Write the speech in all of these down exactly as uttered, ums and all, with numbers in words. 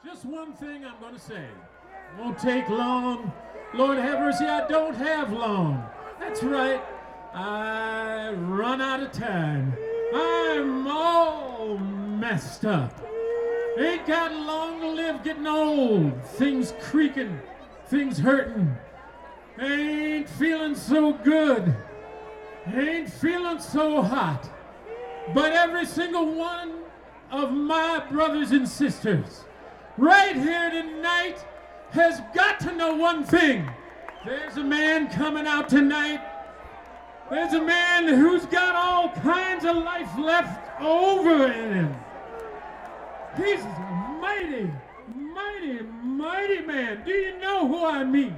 Just one thing I'm going to say. Won't take long. Lord have mercy, I don't have long. That's right. I run out of time. I'm all messed up. Ain't got long to live, getting old. Things creaking, things hurting. Ain't feeling so good. Ain't feeling so hot. But every single one of my brothers and sisters right here tonight has got to know one thing. There's a man coming out tonight. There's a man who's got all kinds of life left over in him. He's a mighty, mighty, mighty man. Do you know who I mean?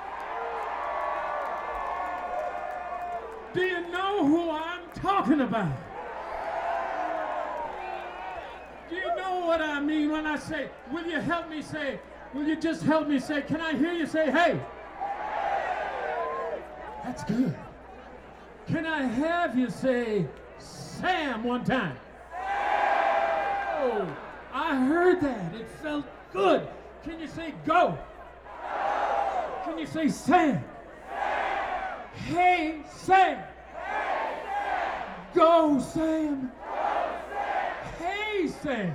Do you know who I'm talking about? Do you know what I mean when I say, will you help me say, will you just help me say, can I hear you say, hey? That's good. Can I have you say, Sam, one time? Oh, I heard that. It felt good. Can you say, go? Can you say, Sam? Hey, Sam. Go, Sam. Hey, Sam.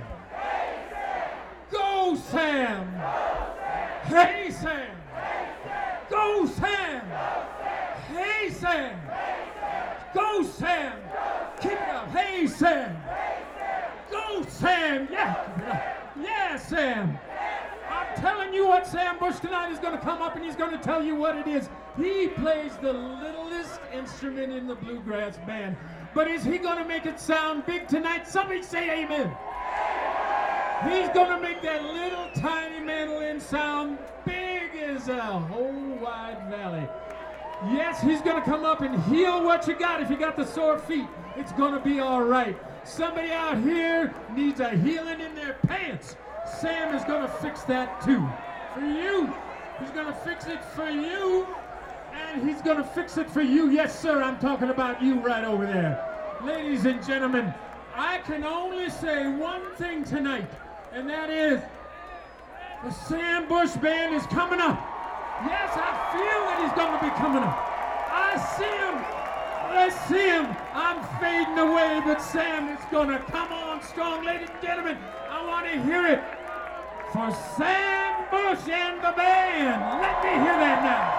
Go, Sam. Hey, Sam. Go, Sam. Hey, Sam. Go, Sam. Keep it up. Hey, Sam. Go, Sam. Yeah. Yeah, Sam. I'm telling you what, Sam Bush tonight is going to come up and he's going to tell you what it is. He plays the littlest instrument in the bluegrass band. But is he going to make it sound big tonight? Somebody say amen. He's going to make that little tiny mandolin sound big as a whole wide valley. Yes, he's going to come up and heal what you got. If you got the sore feet, it's going to be all right. Somebody out here needs a healing in their pants. Sam is going to fix that too. For you. He's going to fix it for you. And he's going to fix it for you. Yes, sir, I'm talking about you right over there. Ladies and gentlemen, I can only say one thing tonight, and that is the Sam Bush Band is coming up. Yes, I feel that he's going to be coming up. I see him. I see him. I'm fading away, but Sam is going to come on strong. Ladies and gentlemen, I want to hear it for Sam Bush and the band. Let me hear that now.